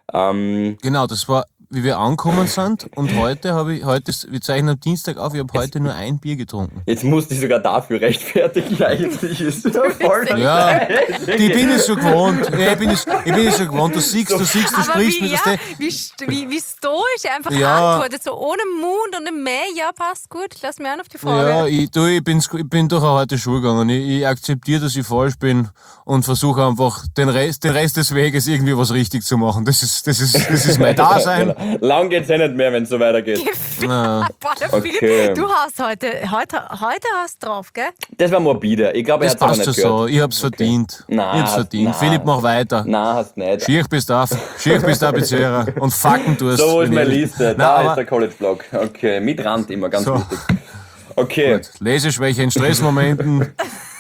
Genau, das war, wie wir angekommen sind und wir zeichnen am Dienstag auf, ich habe heute nur ein Bier getrunken. Jetzt musste ich sogar dafür rechtfertigen, eigentlich ist ja voll. Ja, ich bin es schon gewohnt. Ja, ich bin es schon gewohnt. Du siehst, du Aber sprichst mit das. wie stoisch er einfach Ja. antwortet, so ohne Mund und im Mäh, ja, passt gut, ich lass mich an auf die Frage. Ja, ich bin doch auch heute Schule gegangen. Ich akzeptiere, dass ich falsch bin und versuche einfach den Rest des Weges irgendwie was richtig zu machen. Das ist mein Dasein. Genau. Lang geht's ja nicht mehr, wenn es so weitergeht. Ja. Boah, der Okay. Philipp, du hast heute hast drauf, gell? Das war morbide. Ich glaube, er Das hat es aber passt nicht schon so. gehört. Ich hab's verdient. Nein, Ich hab's verdient. nein. Philipp, mach weiter. Nein, hast nicht. Schier bist du Bezehrer. Und fucken tust. So ist wenn meine ich- Liste. Nein, Da ist aber der College-Blog. Okay, mit Rand immer, ganz So. wichtig. Okay. Leseschwäche in Stressmomenten.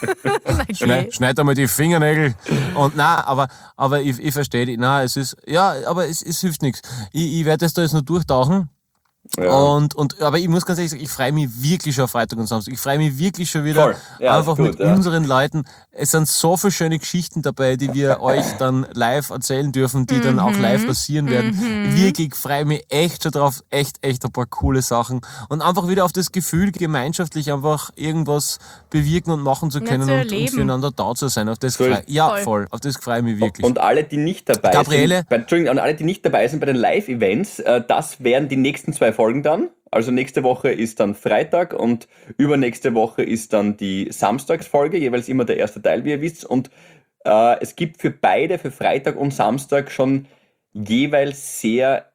Okay. Schneid einmal die Fingernägel. Und aber ich verstehe dich. Nein, aber es hilft nichts. Ich werde das da jetzt noch durchtauchen. Ja. Aber ich muss ganz ehrlich sagen, ich freue mich wirklich schon auf Freitag und Samstag. Ich freue mich wirklich schon wieder Voll. Ja, einfach ist gut, mit ja. unseren Leuten. Es sind so viele schöne Geschichten dabei, die wir euch dann live erzählen dürfen, die dann auch live passieren werden. Wirklich freue mich echt schon drauf. Echt ein paar coole Sachen. Und einfach wieder auf das Gefühl, gemeinschaftlich einfach irgendwas bewirken und machen zu Ja, können zu und erleben. füreinander da zu sein. Auf das Voll. voll. Auf das freue ich mich wirklich. Und alle, die nicht dabei Gabriele? sind, und alle, die nicht dabei sind bei den Live-Events, das wären die nächsten 2 Folgen dann. Also nächste Woche ist dann Freitag und übernächste Woche ist dann die Samstagsfolge, jeweils immer der erste Teil, wie ihr wisst. Und es gibt für beide, für Freitag und Samstag, schon jeweils sehr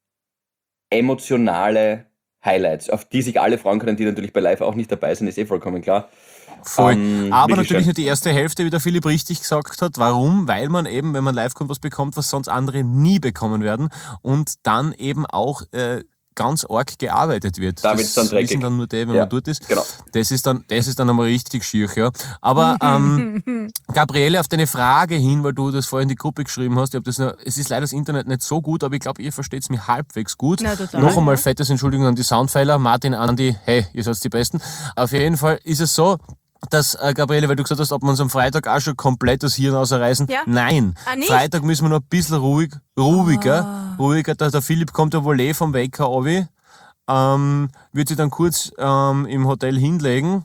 emotionale Highlights, auf die sich alle freuen können, die natürlich bei Live auch nicht dabei sind, ist vollkommen klar. Voll. Aber wirklich natürlich schön. nur die erste Hälfte, wie der Philipp richtig gesagt hat. Warum? Weil man eben, wenn man live kommt, was bekommt, was sonst andere nie bekommen werden. Und dann eben auch ganz arg gearbeitet wird. Da wird's dann dreckig. wissen dann nur die, wenn Ja, man dort ist. genau. Das ist dann einmal richtig schier, ja. Aber Gabriele, auf deine Frage hin, weil du das vorhin in die Gruppe geschrieben hast, es ist leider das Internet nicht so gut, aber ich glaube, ihr versteht es mir halbwegs gut. Na, total, Noch einmal ja. fettes Entschuldigung an die Soundpfeiler, Martin, Andi, hey, ihr seid die Besten. Auf jeden Fall ist es so, dass, Gabriele, weil du gesagt hast, ob wir uns am Freitag auch schon komplett das Hirn ausreißen. Ja. Nein, Nicht? Freitag müssen wir noch ein bisschen ruhiger. Der Philipp kommt ja wohl vom Wecker runter, wird sich dann kurz im Hotel hinlegen,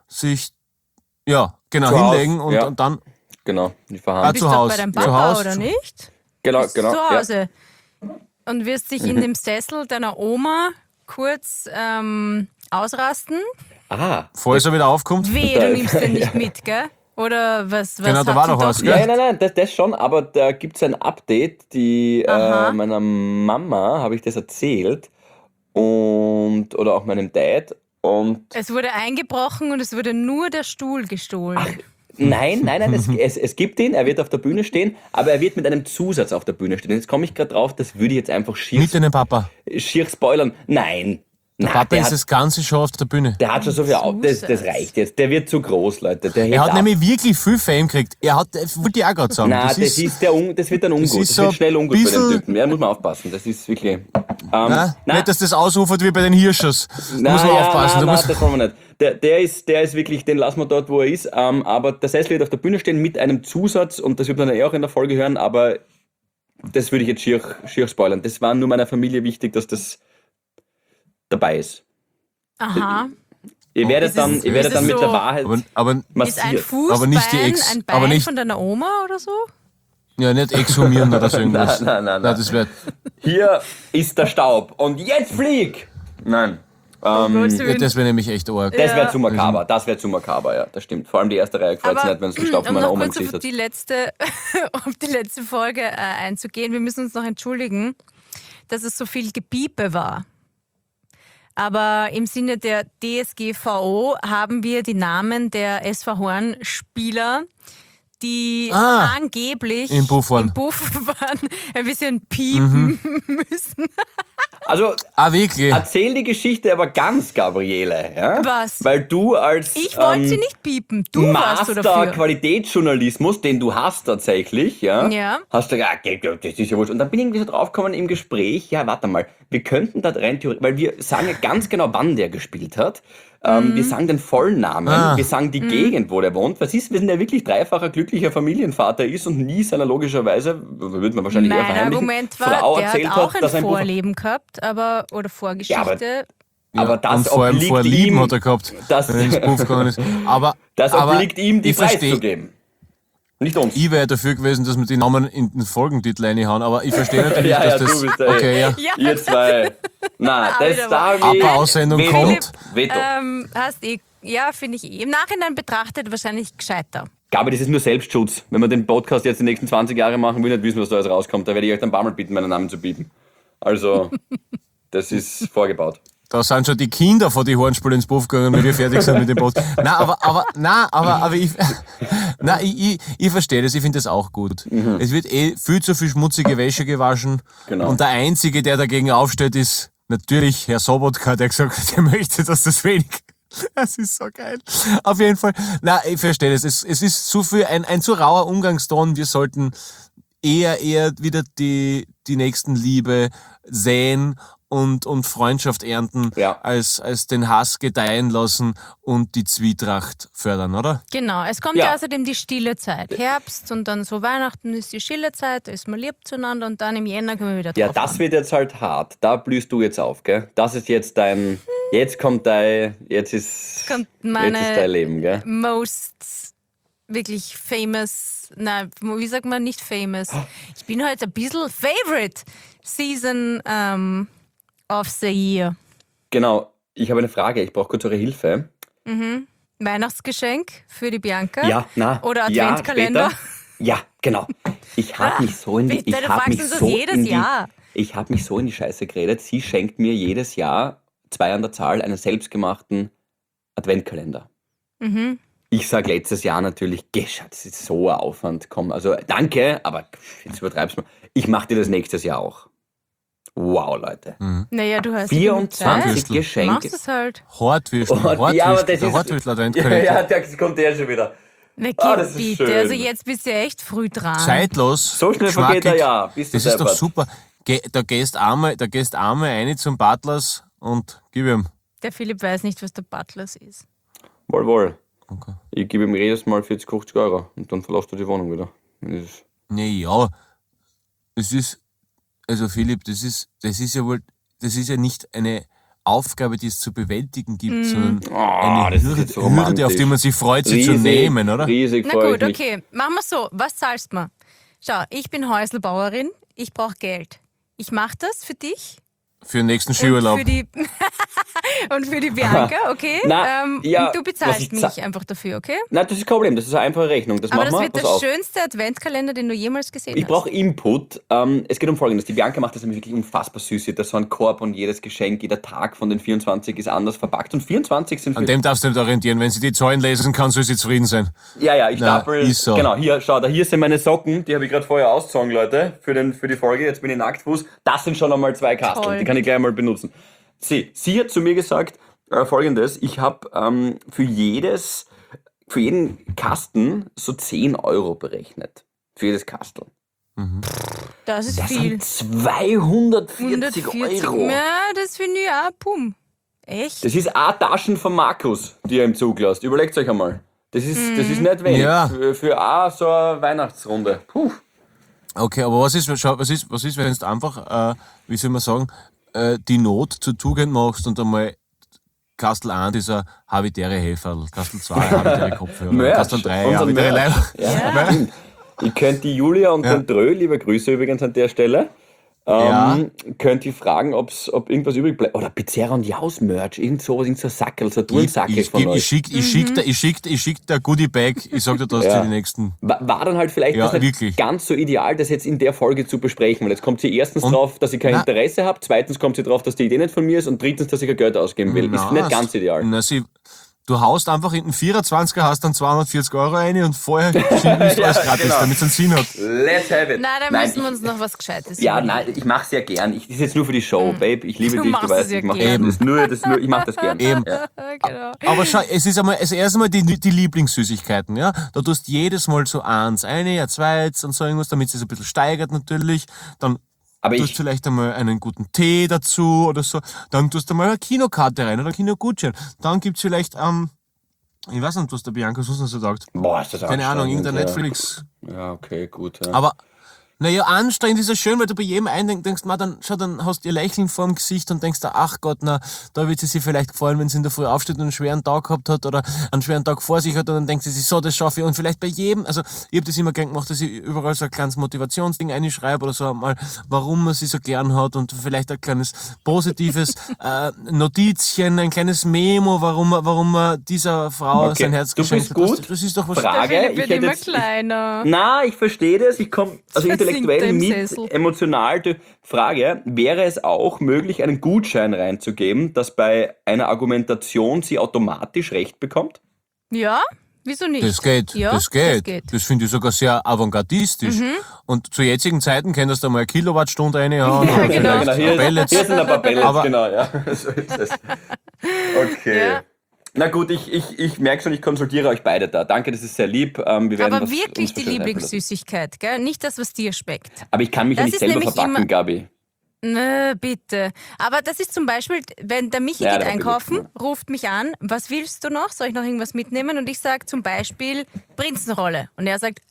Zu hinlegen Hause, ja. und dann Genau, die Ah, verhandeln. Bist zu doch Haus. bei deinem Zu Papa, Haus. oder nicht? Genau, Bist genau. zu Ja. Hause. Und wirst dich in dem Sessel deiner Oma kurz ausrasten. Ah, falls er wieder aufkommt. Wehe, du nimmst den nicht mit, gell? Oder was Genau, da habt war ihr doch was, doch- gell? Nein, das schon, aber da gibt es ein Update, die meiner Mama habe ich das erzählt oder auch meinem Dad und Es wurde eingebrochen und es wurde nur der Stuhl gestohlen. nein, es gibt ihn, er wird auf der Bühne stehen, aber er wird mit einem Zusatz auf der Bühne stehen. Jetzt komme ich gerade drauf, das würde ich jetzt einfach Mit deinem Papa. schier spoilern. Nein. Der Na, Papa der ist hat, das ganze Show auf der Bühne. der hat schon so viel das Zusatz. reicht jetzt. Der wird zu groß, Leute. Der Er hebt hat ab. nämlich wirklich viel Fame gekriegt. Wollte ich auch gerade sagen. Nein, das wird dann ungut. ist Das so wird schnell ungut bei bisschen- den Typen. Ja, muss man aufpassen. Das ist wirklich. Nein, nicht, dass das ausufert wie bei den Hirschers. Da muss man aufpassen. Da muss- das wollen wir nicht. Der ist wirklich, den lassen wir dort, wo er ist. Aber der Sessel wird auf der Bühne stehen mit einem Zusatz und das wird man dann auch in der Folge hören, aber das würde ich jetzt schier spoilern. Das war nur meiner Familie wichtig, dass das dabei ist. Aha. Ihr werdet Ist es- dann ist es mit so- der Wahrheit aber Ist ein massiert. Fußbein Aber nicht die Ex- ein Bein aber nicht- von deiner Oma oder so? ja, nicht exhumieren oder so irgendwas. Nein. Das wäre. Hier ist der Staub und jetzt flieg! Nein. Gottes Ja, Willen. das wäre nämlich echt arg. Das wäre zu makaber. Das wäre zu makaber, ja. Das stimmt. Vor allem die erste Reihe gefällt es Aber nicht, wenn es den Staub von um meiner noch Oma im kurz Gesicht auf hat. die letzte, auf die letzte Folge einzugehen. Wir müssen uns noch entschuldigen, dass es so viel Gepiepe war. Aber im Sinne der DSGVO haben wir die Namen der SV Horn-Spieler, die angeblich im Buff waren. ein bisschen piepen Mhm. müssen. Also, Wirklich. erzähl die Geschichte aber ganz, Gabriele. Ja? Was? Weil du als Ich wollte sie nicht piepen. Du warst so dafür. Qualitätsjournalismus, den du hast tatsächlich, ja, Ja. hast du gesagt, das ist ja wurscht. Und dann bin ich irgendwie so draufgekommen im Gespräch, ja, warte mal, wir könnten da rein theoretisch, weil wir sagen ja ganz genau, wann der gespielt hat. Wir sagen den vollen Namen, wir sagen die Gegend, wo der wohnt. Was ist, wenn der wirklich dreifacher glücklicher Familienvater ist und nie seiner logischerweise, würde man wahrscheinlich eher Mein verheimlichen, Argument war, Frau der erzählt hat auch dass ein ein Buch- Vorleben gehabt, oder Vorgeschichte. aber das und vor allem obliegt Vorlieben ihm, hat er gehabt, das- wenn er ins Buff gegangen ist. Aber, das aber obliegt ihm, die ich versteh- preiszugeben. Nicht uns. Ich wäre dafür gewesen, dass wir die Namen in den Folgentitel reinhauen, aber ich verstehe natürlich, Ja, dass ja, das. du bist der- Okay, ja. Ja. Ihr zwei. Nein, das wieder da Papa-Aussendung Veto. kommt. Veto. Finde ich im Nachhinein betrachtet wahrscheinlich gescheiter. Aber das ist nur Selbstschutz. Wenn wir den Podcast jetzt die nächsten 20 Jahre machen, will ich nicht wissen, was da jetzt rauskommt. Da werde ich euch dann ein paar Mal bitten, meinen Namen zu bieten. Also, das ist vorgebaut. Da sind schon die Kinder von die Hornspiele ins Buff gegangen, wenn wir fertig sind mit dem Podcast. Aber ich verstehe das, ich finde das auch gut. Es wird viel zu viel schmutzige Wäsche gewaschen. Genau. Und der Einzige, der dagegen aufsteht, ist natürlich Herr Sobotka, der gesagt hat, er möchte, dass das wenig. Das ist so geil. Auf jeden Fall. Na, ich verstehe das. Es ist zu viel, ein zu rauer Umgangston. Wir sollten eher wieder die Nächstenliebe säen und Freundschaft ernten, Ja. als den Hass gedeihen lassen und die Zwietracht fördern, oder? Genau, es kommt Ja. ja außerdem die stille Zeit. Herbst und dann so Weihnachten ist die stille Zeit, da ist man lieb zueinander und dann im Jänner können wir wieder Ja, drauf. das wird jetzt halt hart. Da blühst du jetzt auf, gell? Das ist jetzt dein. Jetzt kommt dein. Jetzt ist dein Leben, gell? most wirklich famous, nein, wie sagt man, nicht famous. Ich bin heute ein bisschen favorite Season of the Year. Genau. Ich habe eine Frage. Ich brauche kurz eure Hilfe. Weihnachtsgeschenk für die Bianca? Ja, na. Oder ja, Adventkalender? später. Ja, genau. Ich habe mich so in die. bitte, Ich du habe fragst mich uns das so jedes in die. Jahr. Ich habe mich so in die Scheiße geredet. Sie schenkt mir jedes Jahr 2 an der Zahl einen selbstgemachten Adventkalender. Mhm. Ich sage letztes Jahr natürlich, das ist so ein Aufwand. Komm, also danke, aber jetzt übertreib's mal. Ich mache dir das nächstes Jahr auch. Wow, Leute. Naja, du hast 24 Du Geschenke. machst es halt. Hortwürstel, Ja, aber das der ist. Hortwürstel-Adventkalender. Das kommt der schon wieder. Na, das ist bitte, schön. also jetzt bist du ja echt früh dran. Zeitlos. So schnell vergeht geschmackig. ein Jahr. Bist du Das ist doch deppert. super. Da gehst einmal rein zum Butlers und gib ihm. Der Philipp weiß nicht, was der Butlers ist. Wohl. Okay. Ich gebe ihm jedes Mal 40, 50 Euro und dann verlässt du die Wohnung wieder. Das ist- Naja, also Philipp, das ist ja nicht eine Aufgabe, die es zu bewältigen gibt, sondern eine das ist jetzt so Hürde, auf romantisch. die man sich freut, sie zu nehmen, oder? Riesig Na freue gut, ich mich. okay. Machen wir so. Was zahlst du mir? Schau, ich bin Häuselbauerin. Ich brauche Geld. Ich mache das für dich. Für den nächsten Und Skiurlaub. für die, und für die Bianca, okay? Na, ja, du was bezahlst ich mich einfach dafür, okay? Nein, das ist kein Problem, das ist eine einfache Rechnung. Das Aber machen das wir. wird Pass der auf. schönste Adventskalender, den du jemals gesehen Ich hast. brauche Input. Es geht um Folgendes. Die Bianca macht das nämlich wirklich unfassbar süß. Sie hat da so einen Korb und jedes Geschenk, jeder Tag von den 24 ist anders verpackt. Und 24 sind An für... dem darfst du nicht orientieren. Wenn sie die Zahlen lesen kann, soll sie zufrieden sein. Ja, ich Na, stapel. ist so. Genau, hier, schau, hier sind meine Socken. Die habe ich gerade vorher ausgezogen, Leute, für die Folge. Jetzt bin ich nacktfuß. Das sind schon einmal 2 Kasteln. Toll. Die kann ich gleich mal benutzen. Sie hat zu mir gesagt, Folgendes. Ich habe für jeden Kasten so 10 Euro berechnet. Für jedes Kastel. Das ist Das viel. sind 240 140. Euro. Ja, das finde ich auch, pum. Echt? Das ist eine Taschen von Markus, die er im Zug lässt. Überlegt euch einmal. Das ist nicht wenig. Ja. Für auch so eine Weihnachtsrunde. Puh. Okay, aber was ist, wenn du einfach, wie soll man sagen, die Not zur Tugend machst und einmal Kastel 1 ist ein habitäre Helferl, Kastel 2 habitäre Kopfhörer, Merch. Kastel 3 Unser habitäre Merch. Leiber. Ja, stimmt. Ihr könnt die Julia und den Drö, liebe Grüße übrigens an der Stelle, könnt ihr fragen, ob irgendwas übrig bleibt. Oder Pizzeria und Jaus Merch, irgend so ein Sackel, so ein Turnsackel von euch. Ich schick dir Goodie Bag, ich sag dir das Ja. für die nächsten. War dann halt vielleicht Ja, das nicht wirklich. ganz so ideal, das jetzt in der Folge zu besprechen, weil jetzt kommt sie erstens drauf, dass ich kein Interesse habe, zweitens kommt sie drauf, dass die Idee nicht von mir ist und drittens, dass ich kein Geld ausgeben will. Ist nicht ganz ideal. Du haust einfach in den 24er, hast dann 240 Euro rein und vorher schiebst du alles gratis, genau. damit es einen Sinn hat. Let's have it. Nein, da müssen wir uns noch was Gescheites Ja, überlegen. nein, ich mach's ja gern. Das ist jetzt nur für die Show, Babe. Ich liebe Du dich, machst du weißt, es ja ich mach gern. ich mach das gern. Eben. Ja. Genau. Aber schau, es ist einmal, also erst einmal die Lieblingssüßigkeiten, ja. Da tust jedes Mal so eins, ein zweites und so irgendwas, damit es sich ein bisschen steigert natürlich. Dann Aber tust ich, vielleicht einmal einen guten Tee dazu oder so. Dann tust du mal eine Kinokarte rein oder einen Kinogutschein. Dann gibt's vielleicht, ich weiß nicht, was der Bianca sonst noch so sagt. boah, ist das Keine Ahnung, anstrengend, irgendein ja. Netflix. Ja, okay, gut. Ja. Aber, naja, anstrengend ist es schön, weil du bei jedem einen denkst, dann hast du ihr Lächeln vor dem Gesicht und denkst, ach Gott, na, da wird sie sich vielleicht gefallen, wenn sie in der Früh aufsteht und einen schweren Tag gehabt hat oder einen schweren Tag vor sich hat und dann denkt sie sich, so, das schaffe ich. Und vielleicht bei jedem, also ich habe das immer gern gemacht, dass ich überall so ein kleines Motivationsding einschreibe oder so mal, warum man sie so gern hat und vielleicht ein kleines positives Notizchen, ein kleines Memo, warum man dieser Frau Okay, sein Herz du geschenkt bist hat. gut. Das ist doch was. Frage, Philipp ich wird hätte immer jetzt... kleiner. Na, ich verstehe das. Ich komme also Versinkt er intellektuell im mit, Sessel. emotional. Die Frage, wäre es auch möglich, einen Gutschein reinzugeben, dass bei einer Argumentation sie automatisch Recht bekommt? Ja, wieso nicht? Das geht, Ja, das geht. Das finde ich sogar sehr avantgardistisch. Und zu jetzigen Zeiten könntest du mal eine Kilowattstunde reinhauen. Ja, oder genau. vielleicht Hier, Pellets. hier sind ein paar Pellets, Aber- genau, ja. So ist es. Okay. Ja. Na gut, ich merke schon, ich konsultiere euch beide da. Danke, das ist sehr lieb. Wir werden Aber was wirklich uns die wahrscheinlich einfallen lassen. Lieblingssüßigkeit, gell? Nicht das, was dir schmeckt. Aber ich kann mich ja Das nicht ist selber nämlich verpacken, immer- Gabi. Nö, bitte. Aber das ist zum Beispiel, wenn der Michi Ja, geht der hat einkaufen, billig, ruft mich an, was willst du noch? Soll ich noch irgendwas mitnehmen? Und ich sage zum Beispiel Prinzenrolle. Und er sagt,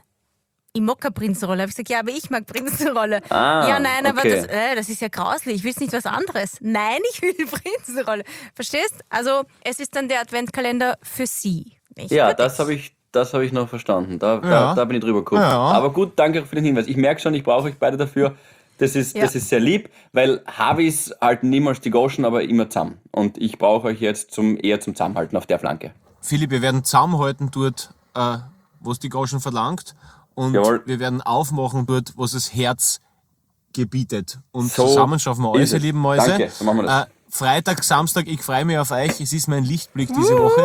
ich mag keine Prinzenrolle. Habe ich gesagt, ja, aber ich mag Prinzenrolle. Ah, ja, nein, aber okay. das ist ja grauslich. Ich will nicht was anderes. Nein, ich will die Prinzenrolle. Verstehst? Also es ist dann der Adventskalender für sie. Nicht Ja, für das dich. habe ich noch verstanden. Da Ja. bin ich drüber gekommen. Ja. Aber gut, danke für den Hinweis. Ich merke schon, ich brauche euch beide dafür. Das ist sehr lieb, weil Harvis halten niemals die Goschen, aber immer zusammen. Und ich brauche euch jetzt eher zum Zusammenhalten auf der Flanke. Philipp, wir werden zusammenhalten dort, was die Groschen verlangt. Und Jawohl. wir werden aufmachen dort, was das Herz gebietet. Und So zusammen schaffen wir alles, ist ihr es. lieben Mäuse. Danke, so machen wir das. Freitag, Samstag, ich freue mich auf euch. Es ist mein Lichtblick diese Woche.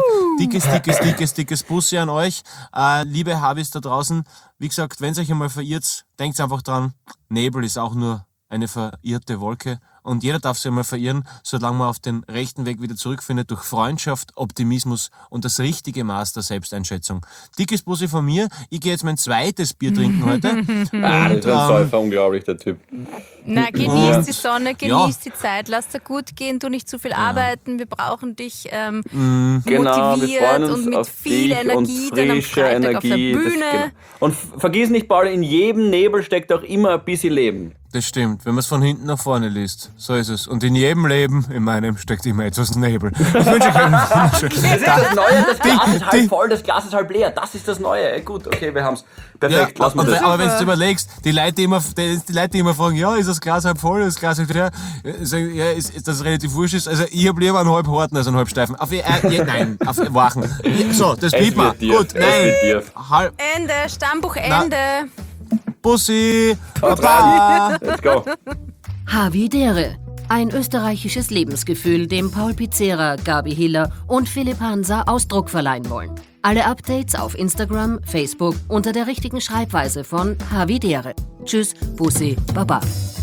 Dickes Bussi an euch. Liebe Habis da draußen, wie gesagt, wenn es euch einmal verirrt, denkt einfach dran, Nebel ist auch nur eine verirrte Wolke. Und jeder darf sich einmal verirren, solange man auf den rechten Weg wieder zurückfindet, durch Freundschaft, Optimismus und das richtige Maß der Selbsteinschätzung. Dickes Bussi von mir. Ich gehe jetzt mein zweites Bier trinken heute. Das ist ein Säufer, unglaublich, der Typ. Na, genieß die Sonne, genieß die Zeit, lass dir gut gehen, tu nicht zu viel arbeiten. Wir brauchen dich Genau, wir motiviert freuen uns und mit auf viel dich Energie und dann am frische Freitag Energie. auf der Bühne. Und vergiss nicht, Paul, in jedem Nebel steckt auch immer ein bisschen Leben. Das stimmt, wenn man es von hinten nach vorne liest. So ist es. Und in jedem Leben, in meinem, steckt immer etwas Nebel. Ich wünsche euch einen wunderschönen Das ist das Neue, das Glas ist halb voll, das Glas ist halb leer. Das ist das Neue. Gut, okay, wir haben's. Perfekt, lassen wir das. Aber wenn du überlegst, die Leute, die immer fragen, ja, ist das Glas halb voll, ist das Glas halb leer, sagen, ja, ist das relativ wurscht ist. Also ich hab lieber einen halb harten als einen halb steifen. Nein, auf Wachen. So, das blieb mal. Gut, nein. Ende, Stammbuch Ende. Bussi, Baba. Let's go. Havidere. Ein österreichisches Lebensgefühl, dem Paul Pizzera, Gabi Hiller und Philipp Hansa Ausdruck verleihen wollen. Alle Updates auf Instagram, Facebook unter der richtigen Schreibweise von Havidere. Tschüss, Bussi, Baba.